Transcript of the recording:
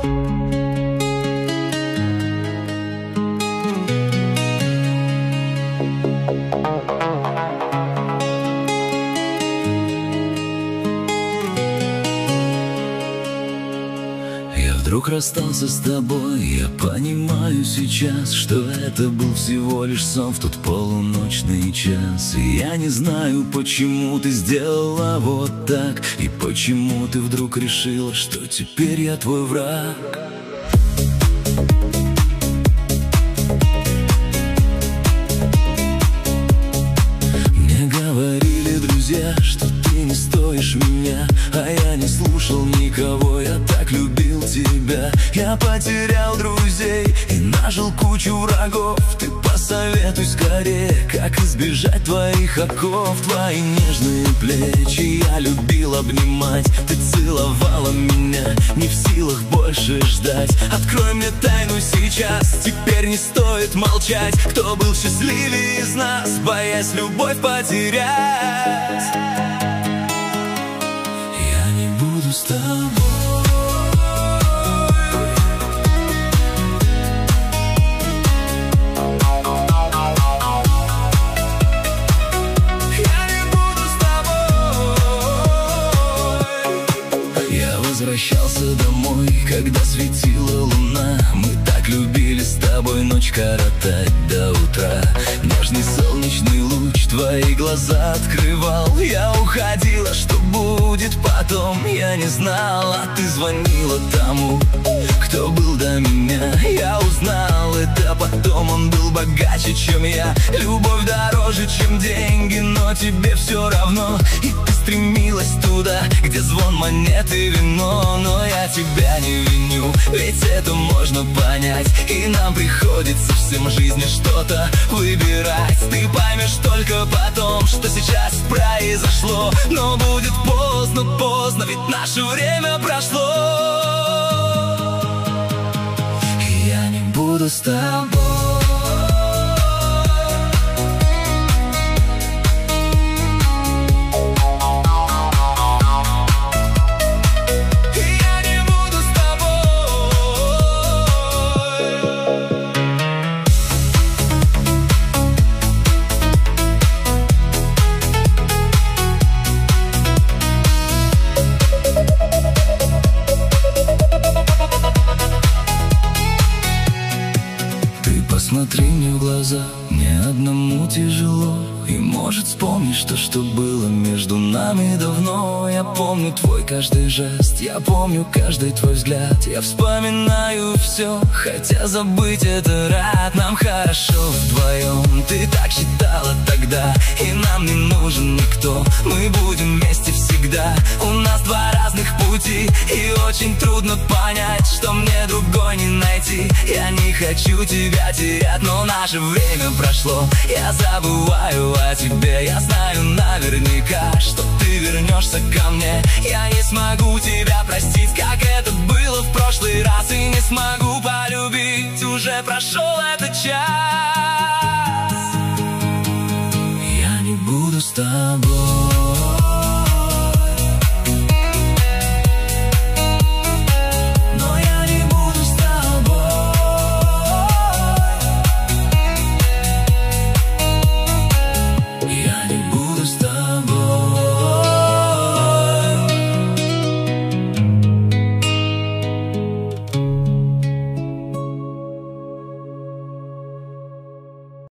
Вдруг расстался с тобой, я понимаю сейчас, что это был всего лишь сон в тот полуночный час. И я не знаю, почему ты сделала вот так, и почему ты вдруг решила, что теперь я твой враг. Мне говорили друзья, что ты не стоишь меня, а я не слушал никого, я так любил тебя. Я потерял друзей и нажил кучу врагов. Ты посоветуй скорее, как избежать твоих оков. Твои нежные плечи я любил обнимать. Ты целовала меня, не в силах больше ждать. Открой мне тайну сейчас, теперь не стоит молчать. Кто был счастливее из нас, боясь любовь потерять? Я не буду с тобой. Возвращался домой, когда светила луна. Мы так любили с тобой ночь коротать до утра. Нежный солнечный луч твои глаза открывал. Я уходила, что будет потом, я не знала. Ты звонила тому, кто был до меня. Я узнал это потом, он был богаче, чем я. Любовь дороже, чем деньги, но тебе все равно. И ты стремилась туда, где звон монет и вино. Но я тебя не виню, ведь это можно понять. И нам приходится всем в жизни что-то выбирать. Ты поймешь только потом, что сейчас произошло. Но будет поздно, поздно, ведь наше время прошло. И я не буду с тобой. Посмотри мне в глаза, мне одному тяжело. И может вспомнишь то, что было между нами давно. Я помню твой каждый жест, я помню каждый твой взгляд. Я вспоминаю все, хотя забыть это рад. Нам хорошо вдвоем, ты так считала тогда. И нам не нужен никто, мы будем вместе всегда. У нас два разных пути, и очень трудно понять, что мне другой не найти. Я не хочу тебя терять, но наше время прошло. Я забываю о тебе, я знаю наверняка, что ты вернешься ко мне. Я не смогу тебя простить, как это было в прошлый раз. И не смогу полюбить, уже прошел этот час. Я не буду с тобой.